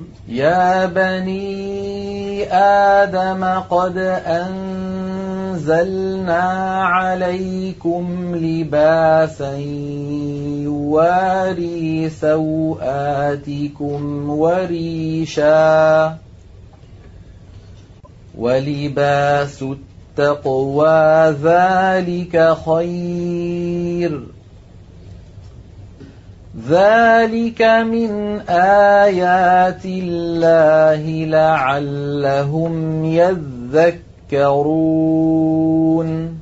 يا بني آدم قد أنزلنا عليكم لباسا يواري سوآتكم وريشا ولباس التقوى ذلك خير ذلك من آيات الله لعلهم يذكرون